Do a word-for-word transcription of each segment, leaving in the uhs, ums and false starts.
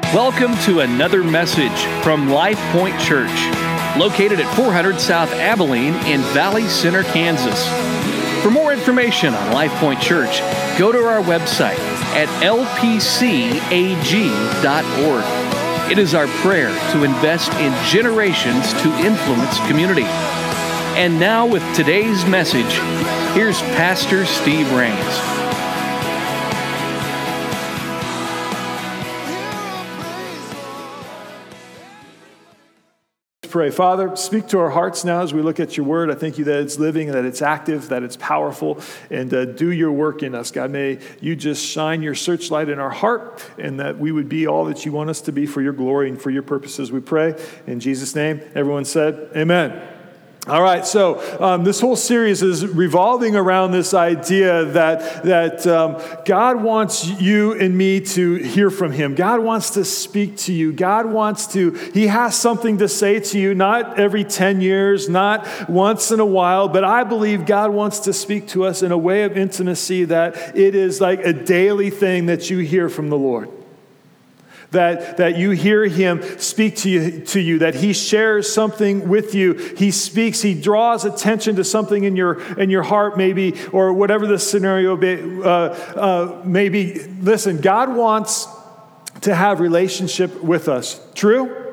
Welcome to another message from Life Point Church, located at four hundred South Abilene in Valley Center, Kansas. For more information on Life Point Church, go to our website at l p c a g dot org. It is our prayer to invest in generations to influence community. And now with today's message, here's Pastor Steve Rains. Pray. Father, speak to our hearts now as we look at your word. I thank you that it's living, that it's active, that it's powerful, and uh, do your work in us. God, may you just shine your searchlight in our heart, and that we would be all that you want us to be for your glory and for your purposes, we pray. In Jesus' name, everyone said, amen. All right, so um, this whole series is revolving around this idea that that um, God wants you and me to hear from Him. God wants to speak to you. God wants to, He has something to say to you, not every ten years, not once in a while, but I believe God wants to speak to us in a way of intimacy that it is like a daily thing that you hear from the Lord. That, that you hear Him speak to you, to you, that He shares something with you. He speaks, He draws attention to something in your in your heart maybe, or whatever the scenario be, uh, uh, may be. Listen, God wants to have relationship with us. True?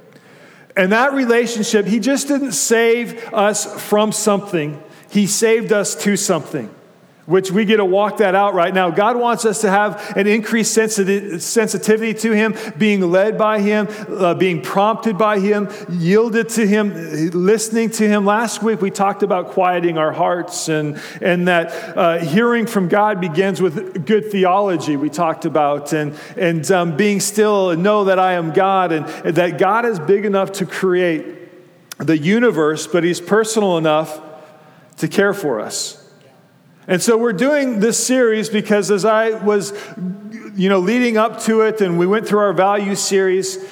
And that relationship, He just didn't save us from something. He saved us to something, which we get to walk that out right now. God wants us to have an increased sensitivity, sensitivity to Him, being led by Him, uh, being prompted by Him, yielded to Him, listening to Him. Last week we talked about quieting our hearts, and, and that uh, hearing from God begins with good theology we talked about, and, and um, being still and know that I am God, and, and that God is big enough to create the universe, but He's personal enough to care for us. And so we're doing this series because as I was, you know, leading up to it, and we went through our value series,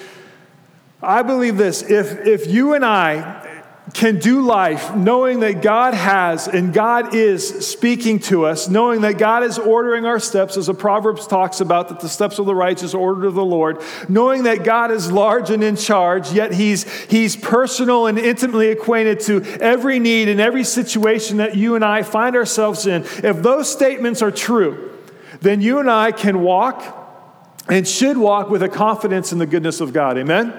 I believe this: if if you and I can do life knowing that God has and God is speaking to us, knowing that God is ordering our steps, as the Proverbs talks about, that the steps of the righteous are ordered of the Lord, knowing that God is large and in charge, yet He's He's personal and intimately acquainted to every need and every situation that you and I find ourselves in. If those statements are true, then you and I can walk and should walk with a confidence in the goodness of God. Amen?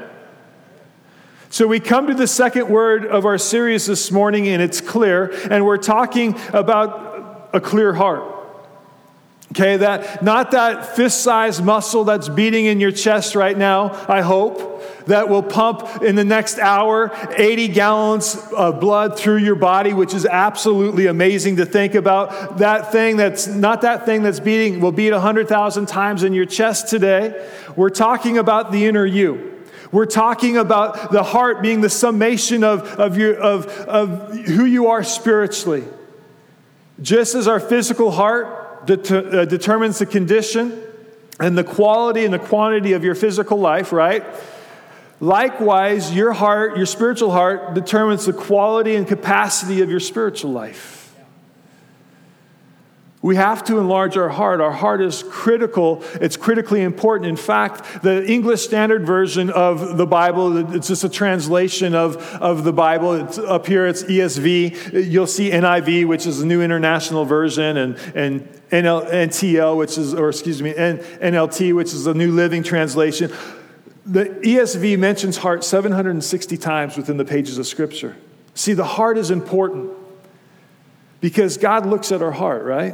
So we come to the second word of our series this morning, and it's clear, and we're talking about a clear heart. Okay, that not that fist-sized muscle that's beating in your chest right now, I hope, that will pump in the next hour eighty gallons of blood through your body, which is absolutely amazing to think about. That thing that's not that thing that's beating will beat one hundred thousand times in your chest today. We're talking about the inner you. We're talking about the heart being the summation of, of, your, of, of who you are spiritually. Just as our physical heart det- uh, determines the condition and the quality and the quantity of your physical life, right? Likewise, your heart, your spiritual heart, determines the quality and capacity of your spiritual life. We have to enlarge our heart. Our heart is critical. It's critically important. In fact, the English Standard Version of the Bible, it's just a translation of, of the Bible. It's up here, it's E S V. You'll see N I V, which is the New International Version, and, and N L, N T L, which is, or excuse me, N, N L T, which is the New Living Translation. The E S V mentions heart seven hundred sixty times within the pages of Scripture. See, the heart is important because God looks at our heart, right?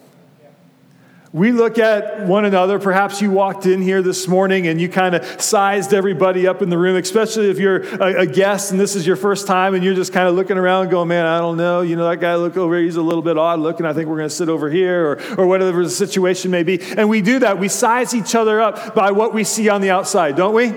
We look at one another. Perhaps you walked in here this morning and you kind of sized everybody up in the room, especially if you're a, a guest and this is your first time and you're just kind of looking around and going, man, I don't know. You know, that guy look over here, he's a little bit odd looking. I think we're going to sit over here, or, or whatever the situation may be. And we do that. We size each other up by what we see on the outside, don't we?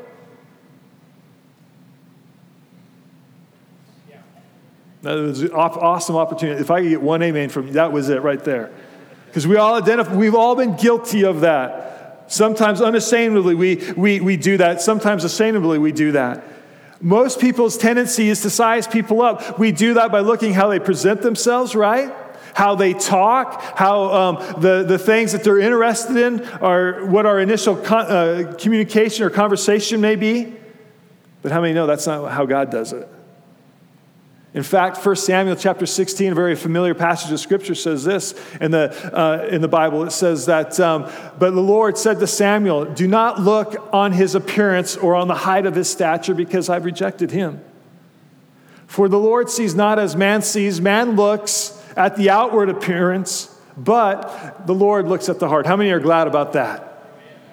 That was an awesome opportunity. If I could get one amen from you, that was it right there. Because we all identify, we've all been guilty of that. Sometimes unashamedly we, we, we do that. Sometimes ashamedly we do that. Most people's tendency is to size people up. We do that by looking how they present themselves, right? how they talk, how um, the, the things that they're interested in are what our initial con- uh, communication or conversation may be. But how many know that's not how God does it? In fact, First Samuel chapter sixteen, a very familiar passage of Scripture, says this in the uh, in the Bible. It says that, um, but the Lord said to Samuel, do not look on his appearance or on the height of his stature, because I've rejected him. For the Lord sees not as man sees. Man looks at the outward appearance, but the Lord looks at the heart. How many are glad about that?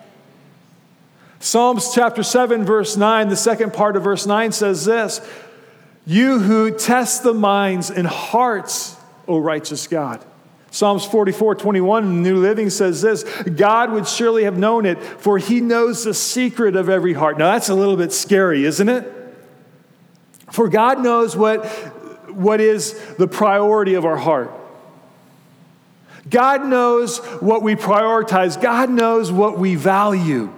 Psalms chapter seven, verse nine, the second part of verse nine says this, you who test the minds and hearts, O righteous God. Psalms forty-four, twenty-one in the New Living says this, God would surely have known it, for he knows the secret of every heart. Now that's a little bit scary, isn't it? For God knows what, what is the priority of our heart. God knows what we prioritize. God knows what we value.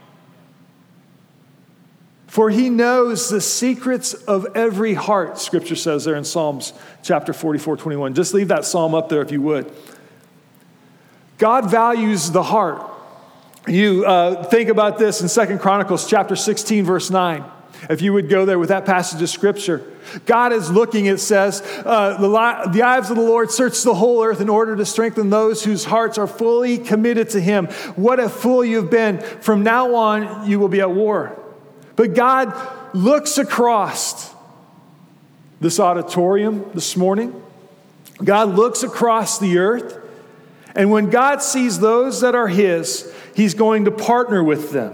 For he knows the secrets of every heart, Scripture says there in Psalms chapter forty-four, twenty-one. Just leave that psalm up there if you would. God values the heart. You uh, think about this in Second Chronicles chapter sixteen, verse nine. If you would go there with that passage of Scripture. God is looking, it says, uh, the, li- the eyes of the Lord search the whole earth in order to strengthen those whose hearts are fully committed to him. What a fool you've been. From now on, you will be at war. But God looks across this auditorium this morning. God looks across the earth. And when God sees those that are his, he's going to partner with them.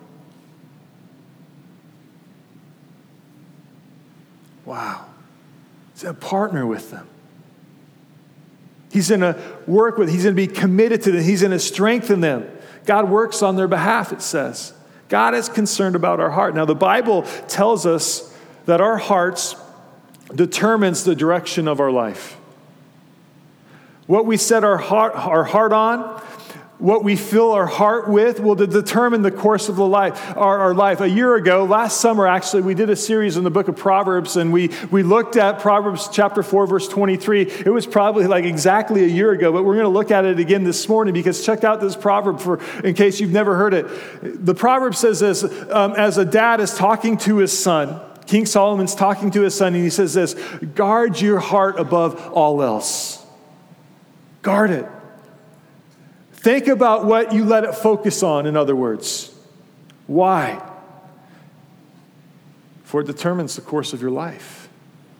Wow. He's going to partner with them. He's going to work with, he's going to be committed to them. He's going to strengthen them. God works on their behalf, it says. God is concerned about our heart. Now, the Bible tells us that our hearts determines the direction of our life. What we set our heart, our heart on, what we fill our heart with will determine the course of the life, our, our life. A year ago, last summer, actually, we did a series in the book of Proverbs, and we, we looked at Proverbs chapter four, verse twenty-three. It was probably like exactly a year ago, but we're going to look at it again this morning because check out this proverb for in case you've never heard it. The proverb says this, um, as a dad is talking to his son, King Solomon's talking to his son, and he says this, guard your heart above all else. Guard it. Think about what you let it focus on, in other words. Why? For it determines the course of your life.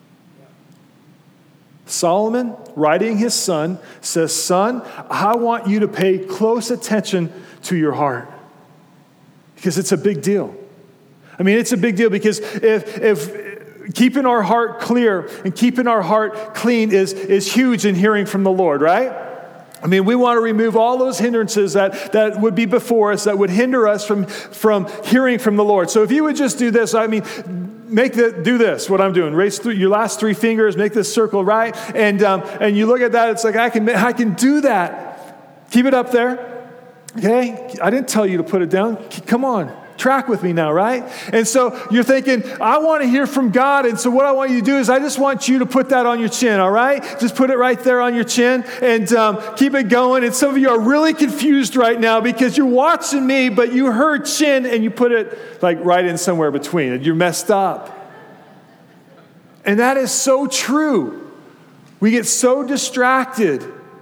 Solomon, writing his son, says, son, I want you to pay close attention to your heart. Because it's a big deal. I mean, it's a big deal because if, if keeping our heart clear and keeping our heart clean is, is huge in hearing from the Lord, right? I mean, we want to remove all those hindrances that, that would be before us, that would hinder us from, from hearing from the Lord. So if you would just do this, I mean, make the, do this, what I'm doing. Raise through your last three fingers, make this circle right. And, um, and you look at that, it's like, I can, I can do that. Keep it up there. Okay? I didn't tell you to put it down. Come on. Track with me now, right? And so you're thinking, I want to hear from God. And so what I want you to do is I just want you to put that on your chin, all right? Just put it right there on your chin and um, keep it going. And some of you are really confused right now because you're watching me, but you heard chin and you put it like right in somewhere between and you're messed up. And that is so true. We get so distracted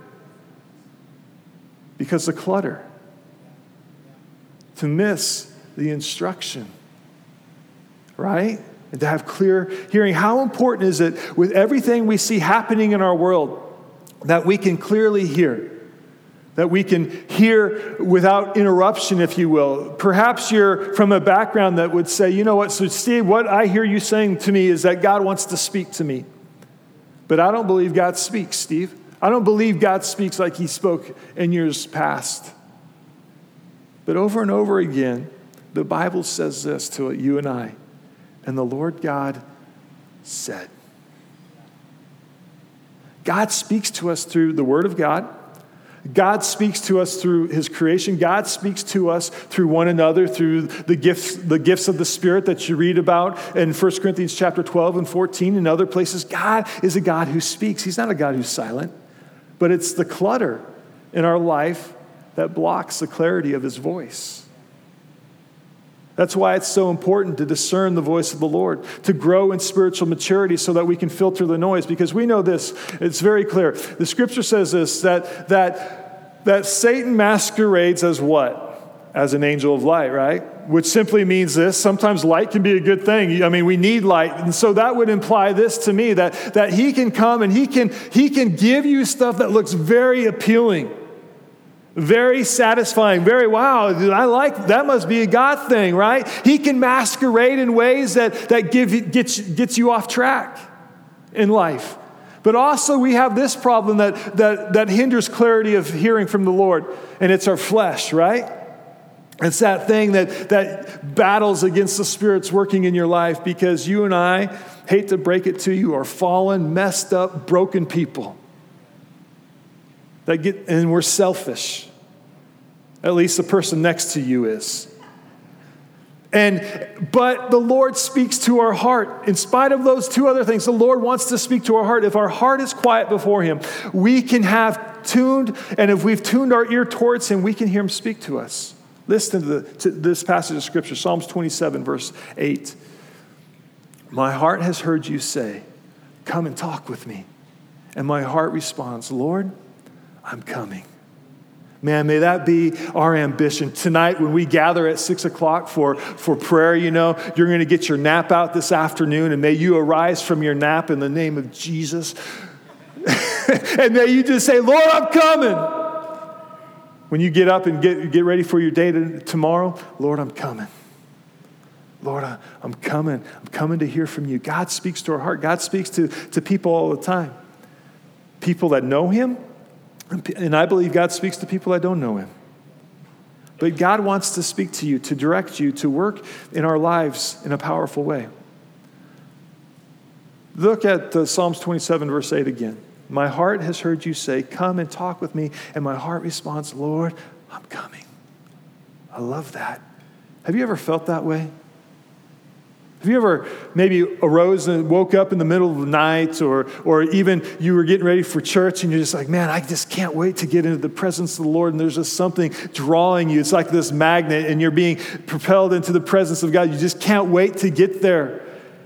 because of clutter to miss the instruction, right? And to have clear hearing. How important is it with everything we see happening in our world that we can clearly hear? That we can hear without interruption, if you will. Perhaps you're from a background that would say, you know what, so Steve, what I hear you saying to me is that God wants to speak to me. But I don't believe God speaks, Steve. I don't believe God speaks like he spoke in years past. But over and over again, the Bible says this to you and I, and the Lord God said. God speaks to us through the Word of God. God speaks to us through his creation. God speaks to us through one another, through the gifts, the gifts of the Spirit that you read about in First Corinthians chapter twelve and fourteen and other places. God is a God who speaks. He's not a God who's silent. But it's the clutter in our life that blocks the clarity of his voice. That's why it's so important to discern the voice of the Lord, to grow in spiritual maturity so that we can filter the noise. Because we know this, it's very clear. The scripture says this, that, that, that Satan masquerades as what? As an angel of light, right? Which simply means this, sometimes light can be a good thing. I mean, we need light. And so that would imply this to me, that, that he can come and he can, he can give you stuff that looks very appealing. Very satisfying, very, wow, I like, that must be a God thing, right? He can masquerade in ways that, that give, gets, gets you off track in life. But also we have this problem that, that, that hinders clarity of hearing from the Lord, and it's our flesh, right? It's that thing that, that battles against the Spirit's working in your life, because you and I, hate to break it to you, are fallen, messed up, broken people. That get, and we're selfish. At least the person next to you is. And but the Lord speaks to our heart. In spite of those two other things, the Lord wants to speak to our heart. If our heart is quiet before him, we can have tuned, and if we've tuned our ear towards him, we can hear him speak to us. Listen to, the, to this passage of Scripture, Psalms twenty-seven, verse eight. My heart has heard you say, come and talk with me. And my heart responds, Lord, I'm coming. Man, may that be our ambition. Tonight, when we gather at six o'clock for, for prayer, you know, you're going to get your nap out this afternoon, and may you arise from your nap in the name of Jesus. And may you just say, Lord, I'm coming. When you get up and get, get ready for your day to, tomorrow, Lord, I'm coming. Lord, I, I'm coming. I'm coming to hear from you. God speaks to our heart. God speaks to, to people all the time. People that know him. And I believe God speaks to people that don't know him. But God wants to speak to you, to direct you, to work in our lives in a powerful way. Look at uh, Psalms twenty-seven, verse eight again. My heart has heard you say, come and talk with me. And my heart responds, Lord, I'm coming. I love that. Have you ever felt that way? Have you ever maybe arose and woke up in the middle of the night, or or even you were getting ready for church and you're just like, man, I just can't wait to get into the presence of the Lord, and there's just something drawing you. It's like this magnet, and you're being propelled into the presence of God. You just can't wait to get there.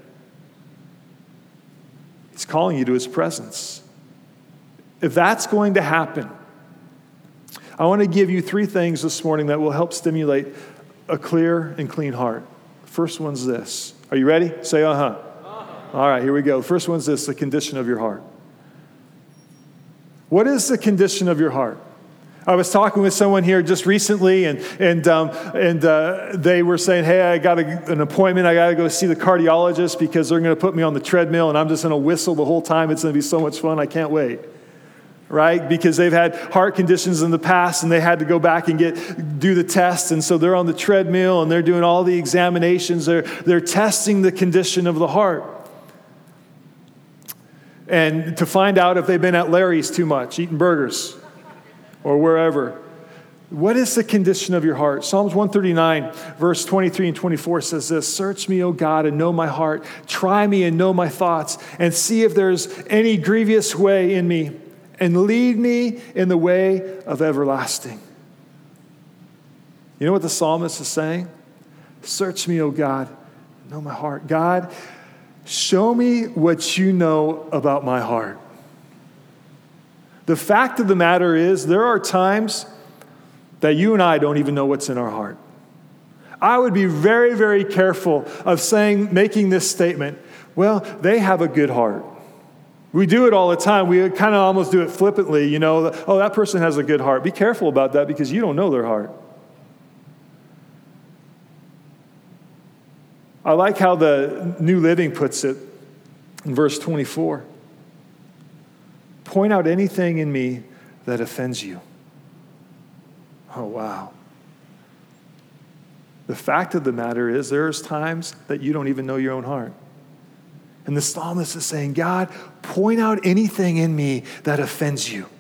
He's calling you to his presence. If that's going to happen, I want to give you three things this morning that will help stimulate a clear and clean heart. First one's this. Are you ready? Say uh-huh. Uh-huh. All right, here we go. First one's this, the condition of your heart. What is the condition of your heart? I was talking with someone here just recently, and and um, and uh, they were saying, hey, I got a, an appointment. I got to go see the cardiologist because they're going to put me on the treadmill, and I'm just going to whistle the whole time. It's going to be so much fun. I can't wait. Right? Because they've had heart conditions in the past, and they had to go back and get do the test. And so they're on the treadmill, and they're doing all the examinations. They're, they're testing the condition of the heart. And to find out if they've been at Larry's too much, eating burgers, or wherever. What is the condition of your heart? Psalms one thirty-nine, verse twenty-three and twenty-four says this, search me, O God, and know my heart. Try me and know my thoughts, and see if there's any grievous way in me, and lead me in the way of everlasting. You know what the psalmist is saying? Search me, O God, know my heart. God, show me what you know about my heart. The fact of the matter is, there are times that you and I don't even know what's in our heart. I would be very, very careful of saying, making this statement, well, they have a good heart. We do it all the time. We kind of almost do it flippantly, you know. Oh, that person has a good heart. Be careful about that because you don't know their heart. I like how the New Living puts it in verse twenty-four. Point out anything in me that offends you. Oh, wow. The fact of the matter is, there's times that you don't even know your own heart. And the psalmist is saying, God, point out anything in me that offends you.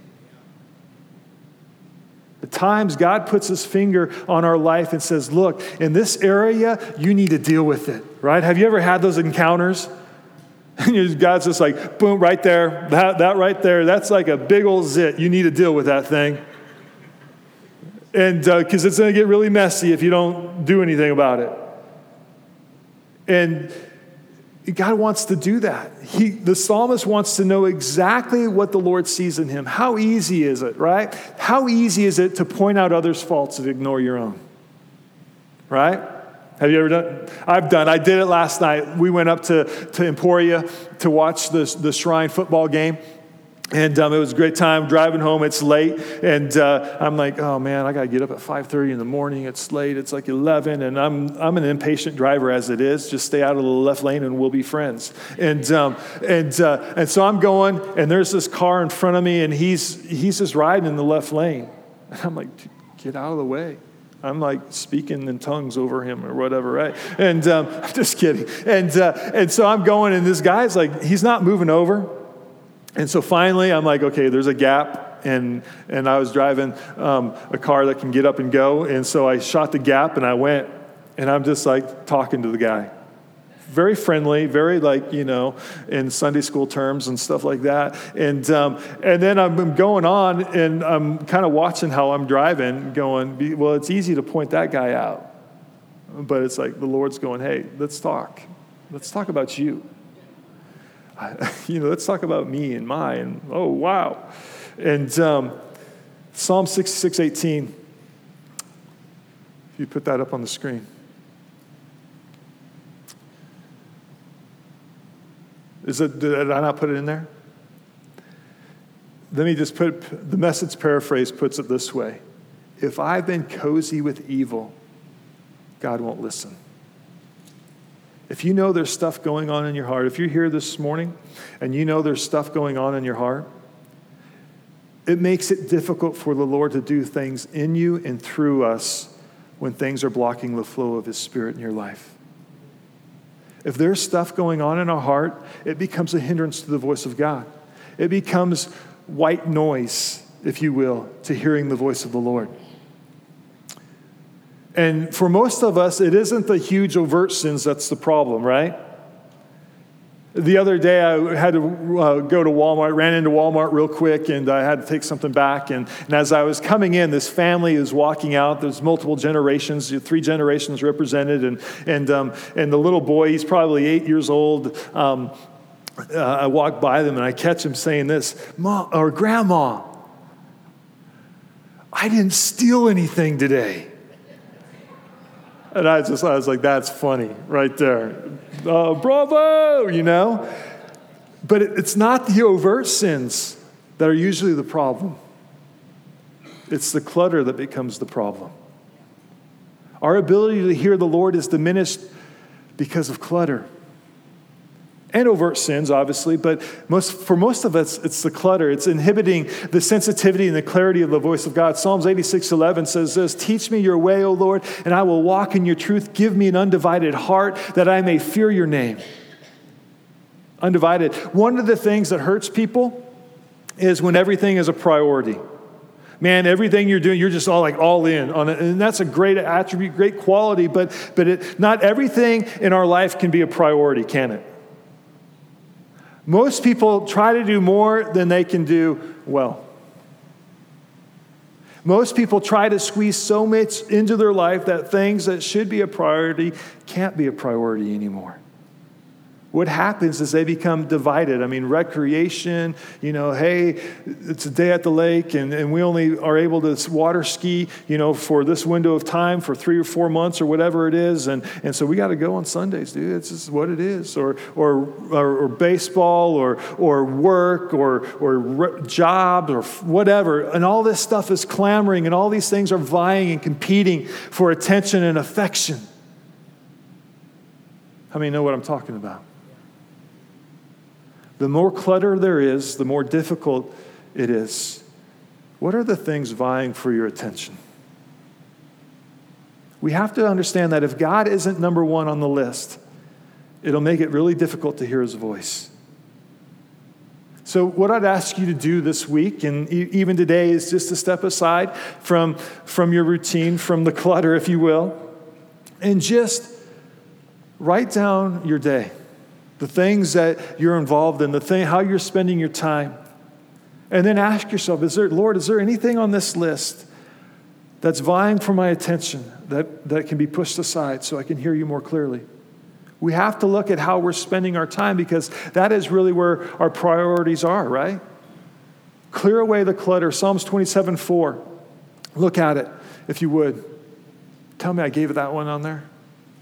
At times, God puts his finger on our life and says, look, in this area, you need to deal with it, right? Have you ever had those encounters? And God's just like, boom, right there. That, that right there, that's like a big old zit. You need to deal with that thing. And because uh, it's going to get really messy if you don't do anything about it. And God wants to do that. He, the psalmist wants to know exactly what the Lord sees in him. How easy is it, right? How easy is it to point out others' faults and ignore your own? Right? Have you ever done? I've done. I did it last night. We went up to, to Emporia to watch the, the Shrine football game. And um, it was a great time driving home. It's late. And uh, I'm like, oh, man, I got to get up at five thirty in the morning. It's late. It's like eleven. And I'm I'm an impatient driver as it is. Just stay out of the left lane and we'll be friends. And um, and uh, and so I'm going, and there's this car in front of me, and he's he's just riding in the left lane. And I'm like, get out of the way. I'm like speaking in tongues over him or whatever, right? And um, I'm just kidding. And uh, and so I'm going, and this guy's like, he's not moving over. And so finally, I'm like, okay, there's a gap, and and I was driving um, a car that can get up and go, and so I shot the gap, and I went, and I'm just like talking to the guy. Very friendly, very like, you know, in Sunday school terms and stuff like that. And um, and then I'm going on, and I'm kind of watching how I'm driving, going, well, it's easy to point that guy out. But it's like the Lord's going, hey, let's talk. Let's talk about you. You know, let's talk about me and mine. Oh, wow. And um, Psalm sixty-six eighteen, if you put that up on the screen. Is it, did I not put it in there? Let me just put, the Message paraphrase puts it this way. If I've been cozy with evil, God won't listen. If you know there's stuff going on in your heart, if you're here this morning and you know there's stuff going on in your heart, it makes it difficult for the Lord to do things in you and through us when things are blocking the flow of His Spirit in your life. If there's stuff going on in our heart, it becomes a hindrance to the voice of God. It becomes white noise, if you will, to hearing the voice of the Lord. And for most of us, it isn't the huge overt sins that's the problem, right? The other day, I had to uh, go to Walmart, ran into Walmart real quick, and I had to take something back. And, and as I was coming in, this family is walking out. There's multiple generations, three generations represented. And and um, and the little boy, he's probably eight years old. Um, uh, I walk by them, and I catch him saying this, Mom, or Grandma, I didn't steal anything today. And I just, I was like, that's funny right there. Uh, bravo, you know? But it, it's not the overt sins that are usually the problem. It's the clutter that becomes the problem. Our ability to hear the Lord is diminished because of clutter. And overt sins, obviously, but most for most of us, it's the clutter. It's inhibiting the sensitivity and the clarity of the voice of God. Psalms eighty-six eleven says this, teach me your way, O Lord, and I will walk in your truth. Give me an undivided heart that I may fear your name. Undivided. One of the things that hurts people is when everything is a priority. Man, everything you're doing, you're just all like all in on it. And that's a great attribute, great quality, but, but it, not everything in our life can be a priority, can it? Most people try to do more than they can do well. Most people try to squeeze so much into their life that things that should be a priority can't be a priority anymore. What happens is they become divided. I mean, recreation, you know, hey, it's a day at the lake and, and we only are able to water ski, you know, for this window of time for three or four months or whatever it is. And, and so we got to go on Sundays, dude. It's just what it is. Or or or, or baseball or or work or, or re- jobs or whatever. And all this stuff is clamoring and all these things are vying and competing for attention and affection. How many know what I'm talking about? The more clutter there is, the more difficult it is. What are the things vying for your attention? We have to understand that if God isn't number one on the list, it'll make it really difficult to hear His voice. So what I'd ask you to do this week, and even today, is just to step aside from, from your routine, from the clutter, if you will, and just write down your day. the things that you're involved in, the thing, how you're spending your time. And then ask yourself, is there, Lord, is there anything on this list that's vying for my attention that, that can be pushed aside so I can hear you more clearly? We have to look at how we're spending our time because that is really where our priorities are, right? Clear away the clutter. Psalms twenty-seven four. Look at it, if you would. Tell me I gave it that one on there.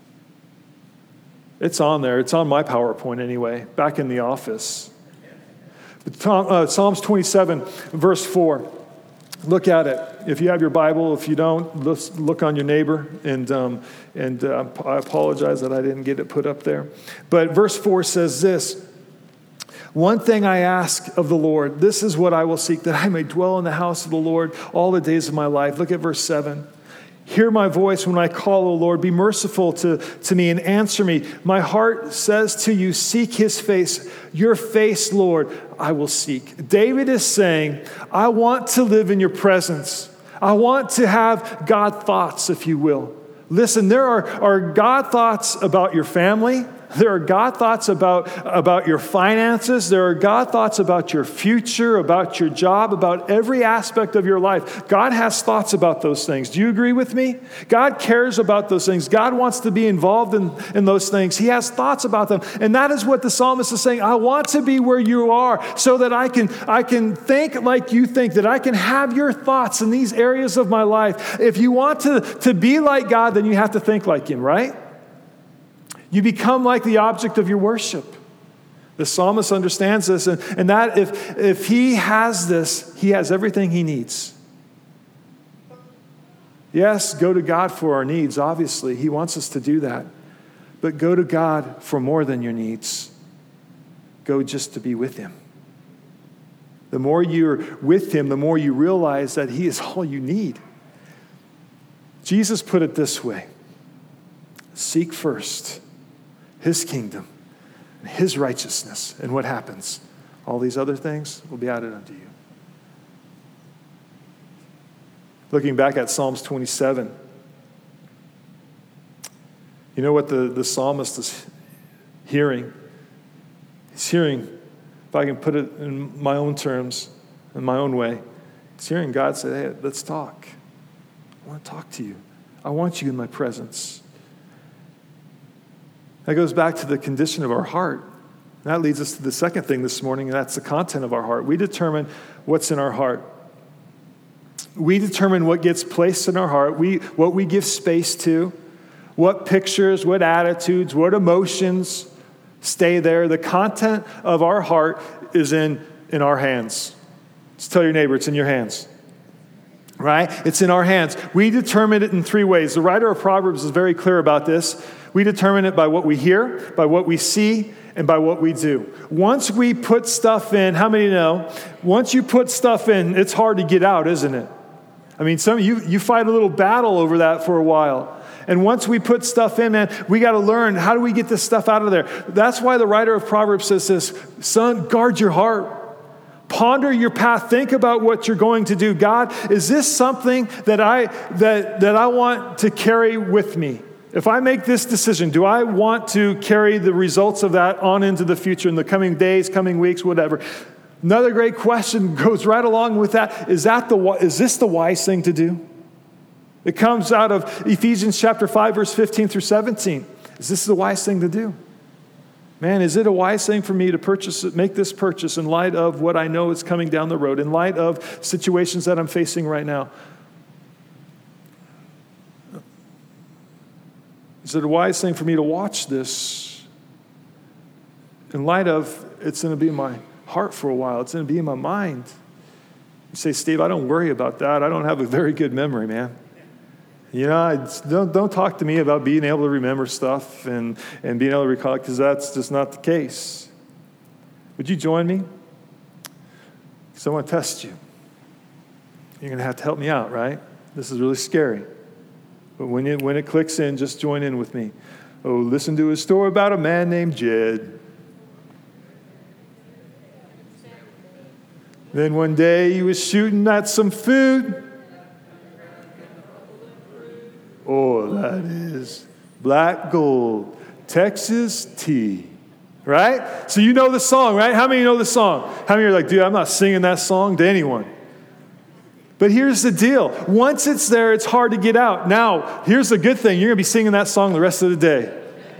It's on there. It's on my PowerPoint anyway, back in the office. Psalms twenty-seven, verse four. Look at it. If you have your Bible, if you don't, let's look on your neighbor. And um, and uh, I apologize that I didn't get it put up there. But verse four says this: one thing I ask of the Lord, this is what I will seek, that I may dwell in the house of the Lord all the days of my life. Look at verse seven. Hear my voice when I call, O Lord. Be merciful to, to me and answer me. My heart says to you, seek his face. Your face, Lord, I will seek. David is saying, I want to live in your presence. I want to have God thoughts, if you will. Listen, there are, are God thoughts about your family. There are God thoughts about, about your finances. There are God thoughts about your future, about your job, about every aspect of your life. God has thoughts about those things. Do you agree with me? God cares about those things. God wants to be involved in, in those things. He has thoughts about them. And that is what the psalmist is saying. I want to be where you are so that I can, I can think like you think, that I can have your thoughts in these areas of my life. If you want to, to be like God, then you have to think like him, right? You become like the object of your worship. The psalmist understands this, and, and that if, if he has this, he has everything he needs. Yes, go to God for our needs, obviously. He wants us to do that. But go to God for more than your needs. Go just to be with him. The more you're with him, the more you realize that he is all you need. Jesus put it this way: seek first his kingdom, and his righteousness. And what happens? All these other things will be added unto you. Looking back at Psalms twenty-seven, you know what the, the psalmist is hearing? He's hearing, if I can put it in my own terms, in my own way, he's hearing God say, hey, let's talk. I want to talk to you. I want you in my presence. That goes back to the condition of our heart. That leads us to the second thing this morning, and that's the content of our heart. We determine what's in our heart. We determine what gets placed in our heart, we, what we give space to, what pictures, what attitudes, what emotions stay there. The content of our heart is in, in our hands. Just tell your neighbor, it's in your hands. Right? It's in our hands. We determine it in three ways. The writer of Proverbs is very clear about this. We determine it by what we hear, by what we see, and by what we do. Once we put stuff in, how many know? Once you put stuff in, it's hard to get out, isn't it? I mean, some you you fight a little battle over that for a while. And once we put stuff in, man, we got to learn, how do we get this stuff out of there? That's why the writer of Proverbs says this: son, guard your heart. Ponder your path. Think about what you're going to do. God, is this something that I that that I want to carry with me? If I make this decision, do I want to carry the results of that on into the future in the coming days, coming weeks, whatever? Another great question goes right along with that. Is that the is this the wise thing to do? It comes out of Ephesians chapter five, verse fifteen through seventeen. Is this the wise thing to do? Man, is it a wise thing for me to purchase, make this purchase in light of what I know is coming down the road, in light of situations that I'm facing right now? Is it a wise thing for me to watch this in light of it's going to be in my heart for a while? It's going to be in my mind. You say, Steve, I don't worry about that. I don't have a very good memory, man. You know, I don't, don't talk to me about being able to remember stuff and, and being able to recall it, because that's just not the case. Would you join me? Because I want to test you. You're going to have to help me out, right? This is really scary. But when it, when it clicks in, just join in with me. Oh, listen to a story about a man named Jed. Then one day he was shooting at some food. Oh, that is black gold, Texas tea, right? So you know the song, right? How many know the song? How many are like, dude, I'm not singing that song to anyone. But here's the deal. Once it's there, it's hard to get out. Now, here's the good thing. You're going to be singing that song the rest of the day.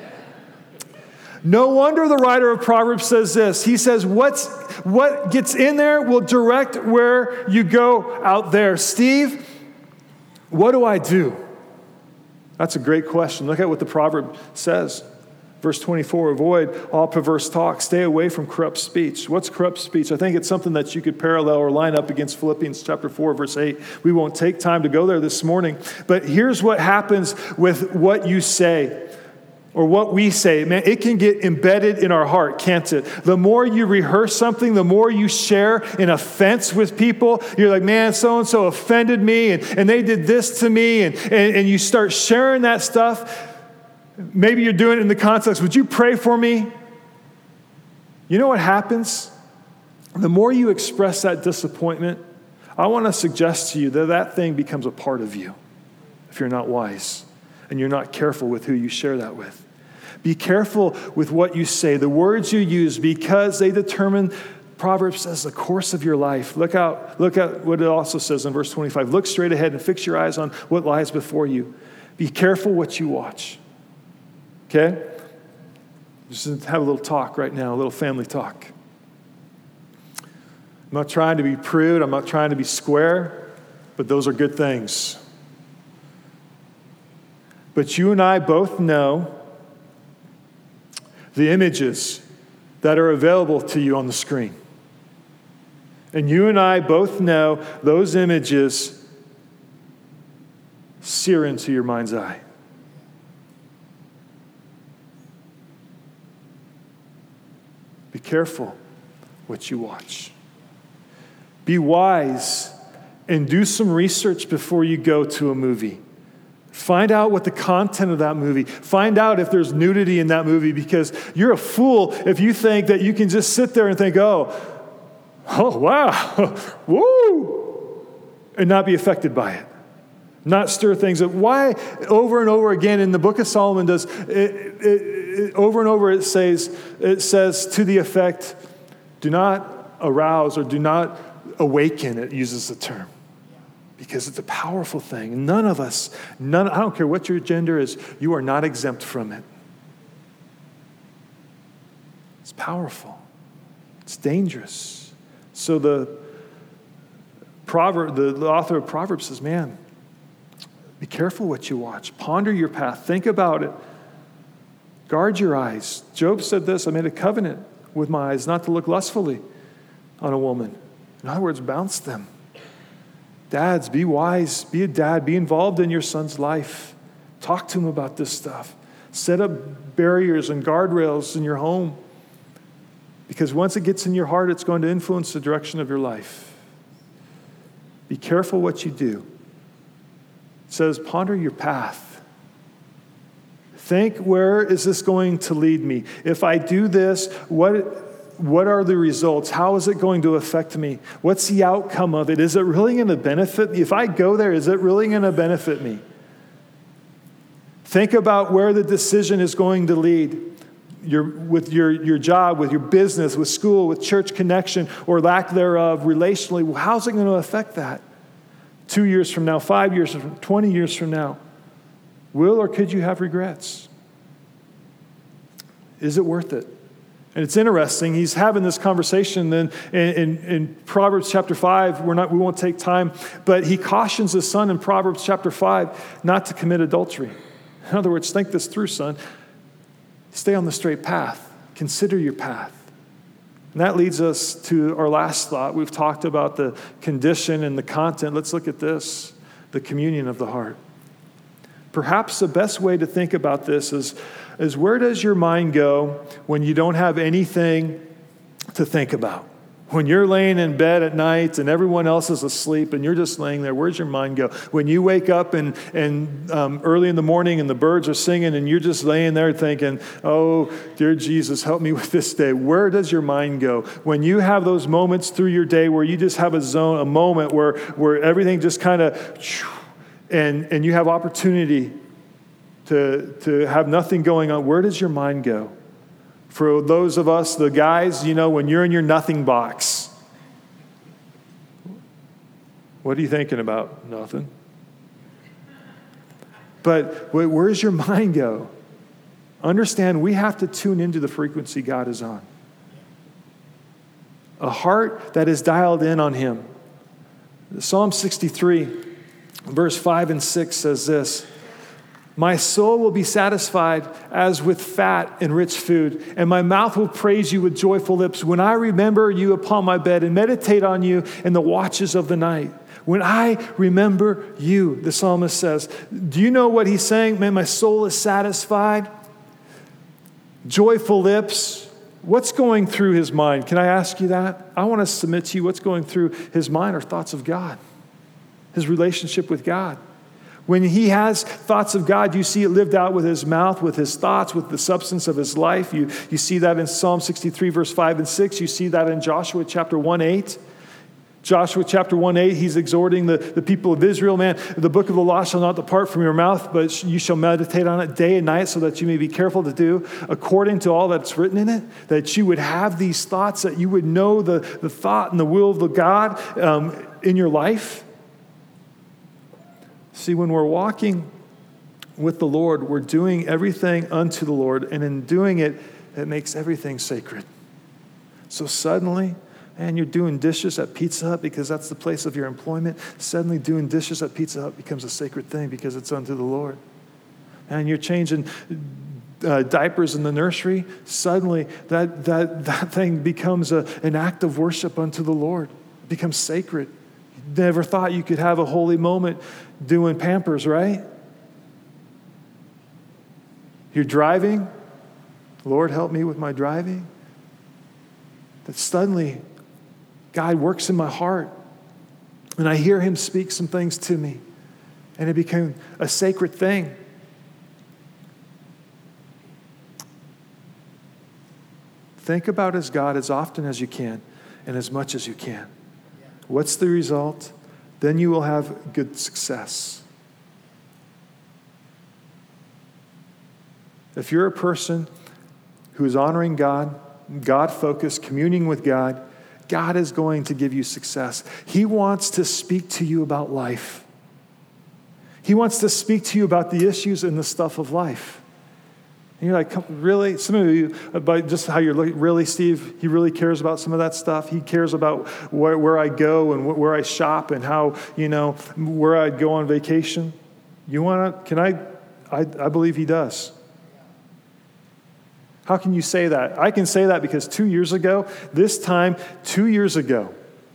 No wonder the writer of Proverbs says this. He says, What's, what gets in there will direct where you go out there. Steve, what do I do? That's a great question. Look at what the proverb says. Verse twenty-four, avoid all perverse talk. Stay away from corrupt speech. What's corrupt speech? I think it's something that you could parallel or line up against Philippians chapter four, verse eight. We won't take time to go there this morning. But here's what happens with what you say or what we say. Man, it can get embedded in our heart, can't it? The more you rehearse something, the more you share an offense with people. You're like, man, so-and-so offended me, and, and they did this to me, and, and, and you start sharing that stuff. Maybe you're doing it in the context, would you pray for me? You know what happens? The more you express that disappointment, I want to suggest to you that that thing becomes a part of you if you're not wise and you're not careful with who you share that with. Be careful with what you say, the words you use, because they determine, Proverbs says, the course of your life. Look out, look at what it also says in verse twenty-five. Look straight ahead and fix your eyes on what lies before you. Be careful what you watch. Okay? Just have a little talk right now, a little family talk. I'm not trying to be prude. I'm not trying to be square, but those are good things. But you and I both know the images that are available to you on the screen. And you and I both know those images sear into your mind's eye. Be careful what you watch. Be wise and do some research before you go to a movie. Find out what the content of that movie. Find out if there's nudity in that movie, because you're a fool if you think that you can just sit there and think, oh, oh, wow, woo, and not be affected by it. Not stir things up. Why over and over again in the book of Solomon does it, it, it, over and over it says it says to the effect, do not arouse or do not awaken, it uses the term. Because it's a powerful thing. None of us, none, I don't care what your gender is, you are not exempt from it. It's powerful. It's dangerous. So the proverb, the, the author of Proverbs says, man, be careful what you watch. Ponder your path. Think about it. Guard your eyes. Job said this, I made a covenant with my eyes not to look lustfully on a woman. In other words, bounce them. Dads, be wise. Be a dad. Be involved in your son's life. Talk to him about this stuff. Set up barriers and guardrails in your home. Because once it gets in your heart, it's going to influence the direction of your life. Be careful what you do. It says, ponder your path. Think, where is this going to lead me? If I do this, what... What are the results? How is it going to affect me? What's the outcome of it? Is it really going to benefit me? If I go there, is it really going to benefit me? Think about where the decision is going to lead. Your, with your, your job, with your business, with school, with church connection, or lack thereof, relationally. How's it going to affect that? Two years from now, five years from now, twenty years from now. Will or could you have regrets? Is it worth it? And it's interesting, he's having this conversation then in, in, in Proverbs chapter five. We're not, we won't take time, but he cautions his son in Proverbs chapter five not to commit adultery. In other words, think this through, son. Stay on the straight path. Consider your path. And that leads us to our last thought. We've talked about the condition and the content. Let's look at this, the communion of the heart. Perhaps the best way to think about this is, is where does your mind go when you don't have anything to think about? When you're laying in bed at night and everyone else is asleep and you're just laying there, where's your mind go? When you wake up and, and um, early in the morning and the birds are singing and you're just laying there thinking, oh, dear Jesus, help me with this day. Where does your mind go? When you have those moments through your day where you just have a zone, a moment where, where everything just kind of, and, and you have opportunity to, to have nothing going on, where does your mind go? For those of us, the guys, you know, when you're in your nothing box, what are you thinking about? Nothing. But where does your mind go? Understand, we have to tune into the frequency God is on. A heart that is dialed in on him. Psalm sixty-three, verse five and six says this: my soul will be satisfied as with fat and rich food, and my mouth will praise you with joyful lips when I remember you upon my bed and meditate on you in the watches of the night. When I remember you, the psalmist says. Do you know what he's saying? Man, my soul is satisfied. Joyful lips. What's going through his mind? Can I ask you that? I want to submit to you what's going through his mind are thoughts of God, his relationship with God. When he has thoughts of God, you see it lived out with his mouth, with his thoughts, with the substance of his life. You, you see that in Psalm sixty-three, verse five and six. You see that in Joshua chapter one, eight. Joshua chapter one, eight, he's exhorting the, the people of Israel, man, the book of the law shall not depart from your mouth, but you shall meditate on it day and night so that you may be careful to do according to all that's written in it, that you would have these thoughts, that you would know the, the thought and the will of the God um, in your life. See, when we're walking with the Lord, we're doing everything unto the Lord, and in doing it, it makes everything sacred. So suddenly, and you're doing dishes at Pizza Hut because that's the place of your employment. Suddenly doing dishes at Pizza Hut becomes a sacred thing because it's unto the Lord. And you're changing uh, diapers in the nursery. Suddenly that that that thing becomes a, an act of worship unto the Lord. It becomes sacred. You never thought you could have a holy moment doing Pampers, right? You're driving. Lord, help me with my driving. That suddenly God works in my heart, and I hear him speak some things to me, and it became a sacred thing. Think about his God as often as you can and as much as you can. What's the result? Then you will have good success. If you're a person who is honoring God, God-focused, communing with God, God is going to give you success. He wants to speak to you about life. He wants to speak to you about the issues and the stuff of life. And you're like, really? Some of you, by just how you're looking, really, Steve, he really cares about some of that stuff. He cares about where, where I go and where I shop and how, you know, where I'd go on vacation. You want to, can I, I, I believe he does. How can you say that? I can say that because two years ago, this time, two years ago,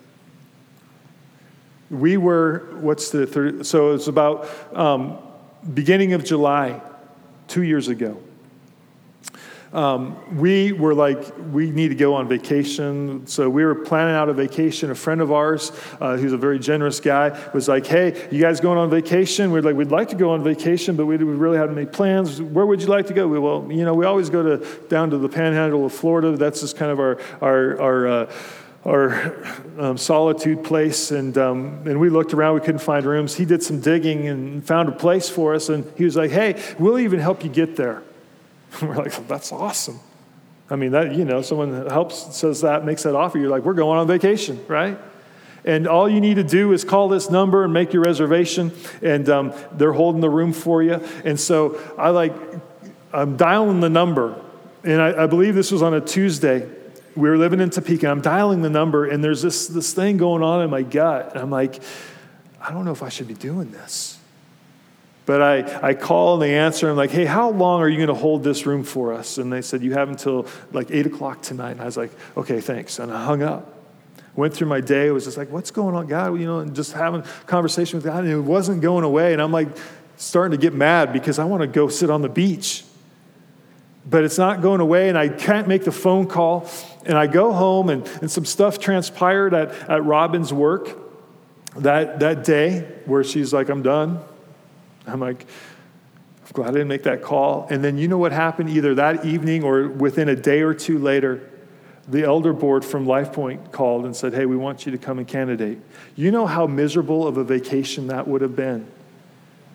we were, what's the third, so it's about um, beginning of July, two years ago. Um, we were like, we need to go on vacation. So we were planning out a vacation. A friend of ours, uh, who's a very generous guy, was like, hey, you guys going on vacation? We're like, we'd like to go on vacation, but we really hadn't made plans. Where would you like to go? We, well, you know, we always go to down to the panhandle of Florida. That's just kind of our, our, our, uh, our um, solitude place. And, um, and we looked around, we couldn't find rooms. He did some digging and found a place for us. And he was like, hey, we'll even help you get there. We're like, well, that's awesome. I mean, that, you know, someone helps, says that, makes that offer. You're like, we're going on vacation, right? And all you need to do is call this number and make your reservation. And um, they're holding the room for you. And so I like, I'm dialing the number. And I, I believe this was on a Tuesday. We were living in Topeka. I'm dialing the number. And there's this, this thing going on in my gut. And I'm like, I don't know if I should be doing this. But I, I call and they answer. I'm like, hey, how long are you going to hold this room for us? And they said, you have until like eight o'clock tonight. And I was like, okay, thanks. And I hung up. Went through my day. It was just like, what's going on, God? You know, and just having a conversation with God. And it wasn't going away. And I'm like starting to get mad because I want to go sit on the beach. But it's not going away. And I can't make the phone call. And I go home and, and some stuff transpired at, at Robin's work that, that day where she's like, I'm done. I'm like, I'm glad I didn't make that call. And then you know what happened either that evening or within a day or two later, the elder board from LifePoint called and said, hey, we want you to come and candidate. You know how miserable of a vacation that would have been.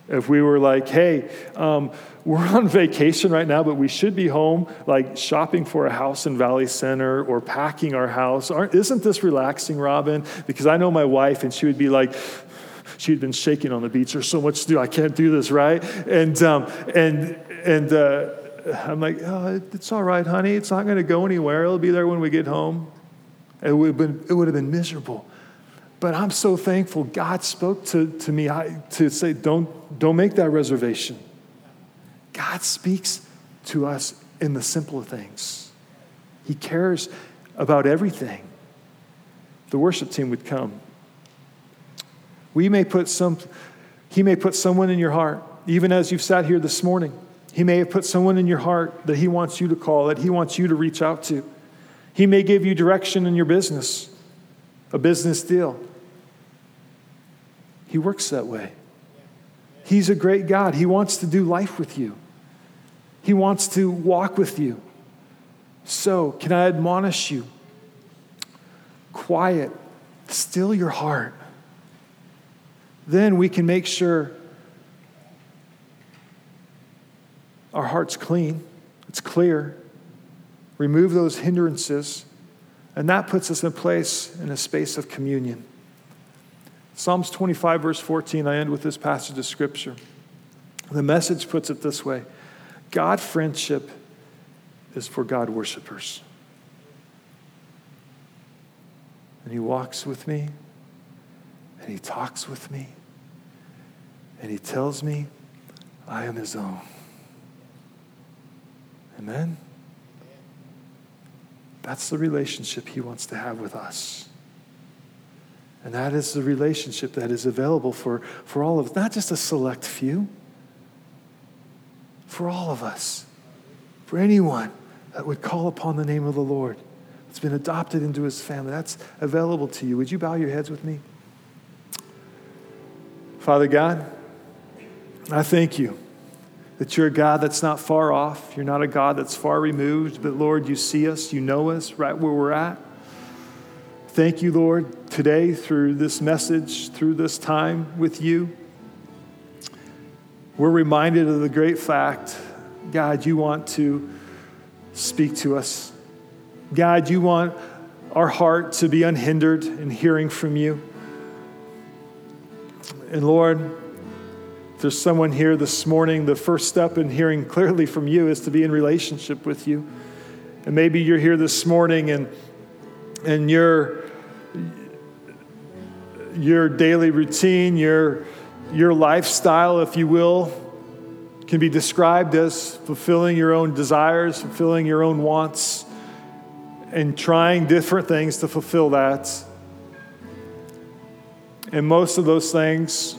If we were like, hey, um, we're on vacation right now, but we should be home, like shopping for a house in Valley Center or packing our house. Aren't, isn't this relaxing, Robin? Because I know my wife, and she would be like, she'd been shaking on the beach. There's so much to do. I can't do this, right? And um, and and uh, I'm like, oh, it's all right, honey. It's not going to go anywhere. It'll be there when we get home. It would have been, it would have been miserable. But I'm so thankful God spoke to, to me I, to say, don't, don't make that reservation. God speaks to us in the simple things. He cares about everything. The worship team would come. We may put some, he may put someone in your heart, even as you've sat here this morning. He may have put someone in your heart that he wants you to call, that he wants you to reach out to. He may give you direction in your business, a business deal. He works that way. He's a great God. He wants to do life with you. He wants to walk with you. So, can I admonish you? Quiet. Still your heart. Then we can make sure our heart's clean. It's clear. Remove those hindrances. And that puts us in a place, in a space of communion. Psalms twenty-five, verse fourteen, I end with this passage of Scripture. The Message puts it this way: God friendship is for God worshipers. And he walks with me, and he talks with me, and he tells me I am his own. Amen? That's the relationship he wants to have with us. And that is the relationship that is available for, for all of us, not just a select few, for all of us, for anyone that would call upon the name of the Lord, that's been adopted into his family. That's available to you. Would you bow your heads with me? Father God, I thank you that you're a God that's not far off. You're not a God that's far removed, but Lord, you see us, you know us right where we're at. Thank you, Lord, today through this message, through this time with you. We're reminded of the great fact, God, you want to speak to us. God, you want our heart to be unhindered in hearing from you. And Lord, if there's someone here this morning, the first step in hearing clearly from you is to be in relationship with you. And maybe you're here this morning and and your your daily routine, your your lifestyle, if you will, can be described as fulfilling your own desires, fulfilling your own wants, and trying different things to fulfill that. And most of those things,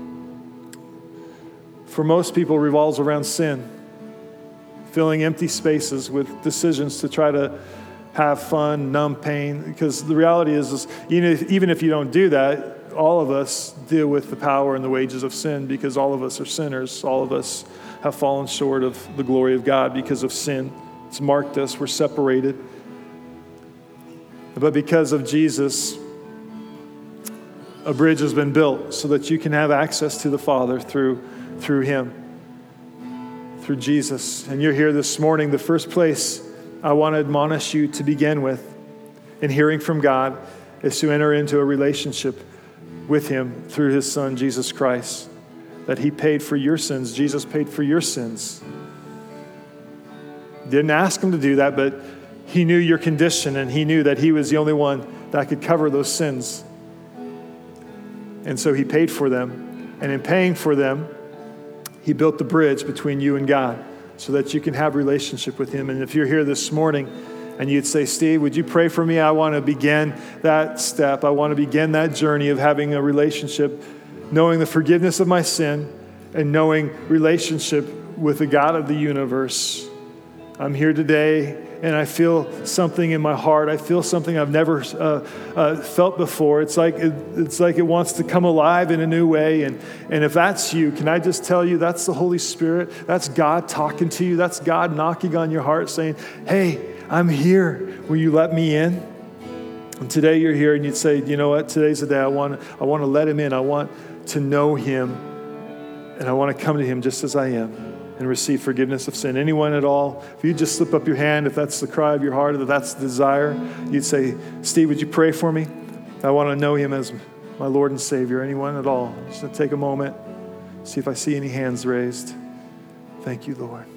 for most people, revolves around sin, filling empty spaces with decisions to try to have fun, numb pain. Because the reality is, is even if, even if you don't do that, all of us deal with the power and the wages of sin, because all of us are sinners. All of us have fallen short of the glory of God because of sin. It's marked us. We're separated. But because of Jesus, a bridge has been built so that you can have access to the Father through, through him, through Jesus. And you're here this morning. The first place I want to admonish you to begin with in hearing from God is to enter into a relationship with him through his Son, Jesus Christ, that he paid for your sins. Jesus paid for your sins. Didn't ask him to do that, but he knew your condition, and he knew that he was the only one that could cover those sins. And so he paid for them. And in paying for them, he built the bridge between you and God so that you can have relationship with him. And if you're here this morning and you'd say, Steve, would you pray for me? I want to begin that step. I want to begin that journey of having a relationship, knowing the forgiveness of my sin and knowing relationship with the God of the universe. I'm here today and I feel something in my heart. I feel something I've never uh, uh, felt before. It's like it, it's like it wants to come alive in a new way. And, and if that's you, can I just tell you that's the Holy Spirit? That's God talking to you. That's God knocking on your heart saying, hey, I'm here. Will you let me in? And today you're here and you'd say, you know what? Today's the day I want, I want to let him in. I want to know him. and I want to come to him just as I am and receive forgiveness of sin. Anyone at all, if you just slip up your hand, if that's the cry of your heart, if that's the desire, you'd say, Steve, would you pray for me? I want to know him as my Lord and Savior. Anyone at all? Just gonna take a moment, see if I see any hands raised. Thank you, Lord.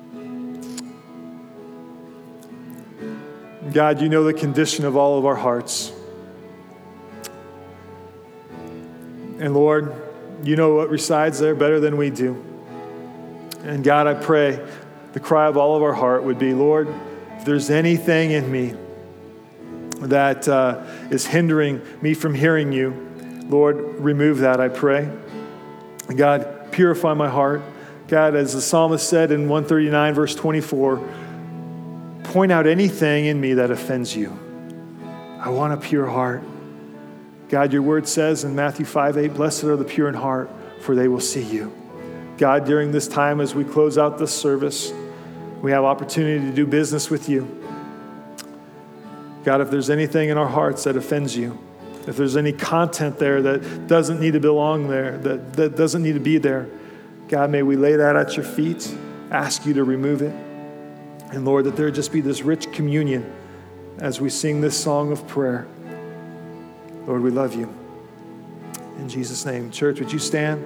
God, you know the condition of all of our hearts. And Lord, you know what resides there better than we do. And God, I pray the cry of all of our heart would be, Lord, if there's anything in me that uh, is hindering me from hearing you, Lord, remove that, I pray. God, purify my heart. God, as the psalmist said in one thirty-nine, verse twenty-four, point out anything in me that offends you. I want a pure heart. God, your word says in Matthew five eight, blessed are the pure in heart, for they will see you. God, during this time as we close out this service, we have opportunity to do business with you. God, if there's anything in our hearts that offends you, if there's any content there that doesn't need to belong there, that, that doesn't need to be there, God, may we lay that at your feet, ask you to remove it. And Lord, that there would just be this rich communion as we sing this song of prayer. Lord, we love you. In Jesus' name. Church, would you stand?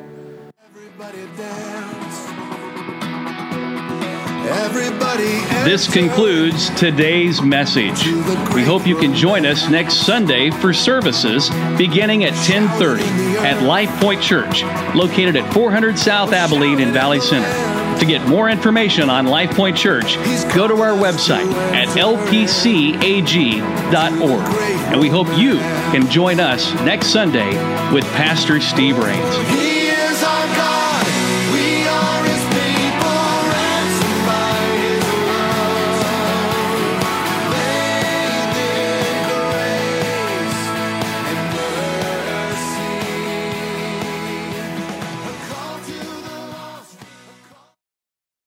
This concludes today's message. We hope you can join us next Sunday for services beginning at ten thirty at Life Point Church, located at four hundred South Abilene in Valley Center. To get more information on Life Point Church, go to our website at L P C A G dot org. And we hope you can join us next Sunday with Pastor Steve Rains.